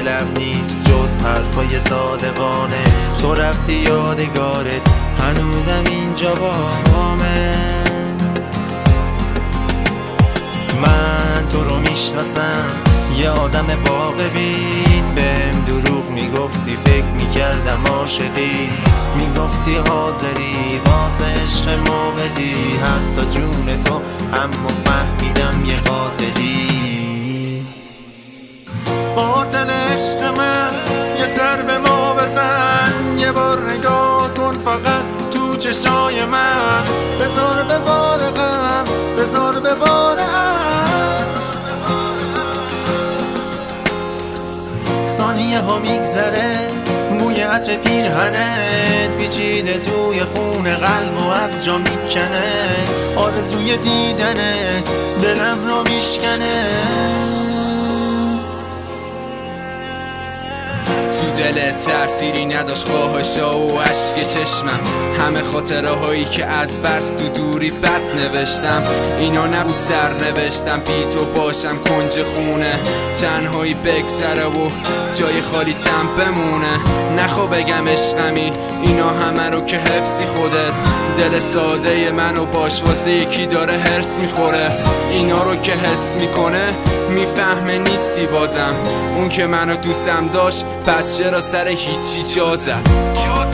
دلم نیست جز حرفای صادقانه. تو رفتی یادگارت هنوزم اینجا بامه. من تو رو میشناسم، یه آدم واقع بین. بهم دروغ میگفتی، فکر میکردم عاشقی. میگفتی حاضری واسه عشق ما بدی حتی جون تو، اما فهمیدم یه قاتلی. قاتل عشق من یه سر به ما بزن، یه بار نگاه کن فقط تو چشای من. بذار به بار غم، بذار به بار ثانیه ها میگذره، بوی عطر پیرهنت پیچیده توی خون قلب و از جا میکنه. آرزوی دیدنت دلم رو میشکنه. تو دلت تأثیری نداشت خواهشا و عشق چشمم، همه خاطره هایی که از بس تو دوری بد نوشتم. اینا نبود سر نوشتم، بی تو باشم کنج خونه، تنهایی بگذره و جای خالی تم بمونه. نخوا بگم عشقمی، اینا همه رو که حفظی خودت. دل ساده منو باش واسه یکی داره هرس میخوره. اینا رو که حس میکنه میفهمه نیستی بازم. اون که منو دوستم داشت پس چرا سر هیچی جا زد.